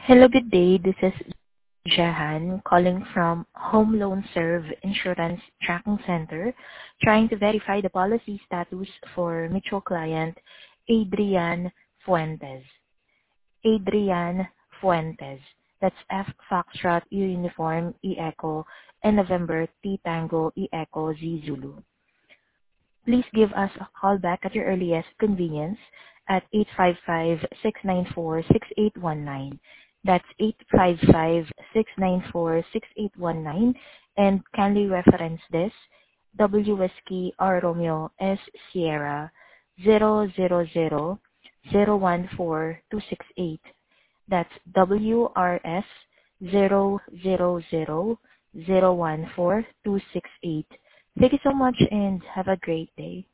Hello, good day. This is Jahan calling from Home Loan Serve Insurance Tracking Center, trying to verify the policy status for mutual client Adrian Fuentes. Adrian Fuentes. That's F Foxtrot U Uniform E Echo and November T Tango E Echo Z Zulu. Please give us a call back at your earliest convenience at 855-694-6819. That's 855-694-6819, and kindly reference this W Whiskey R Romeo S Sierra 000014268. That's WRS 000014268. Thank you so much and have a great day.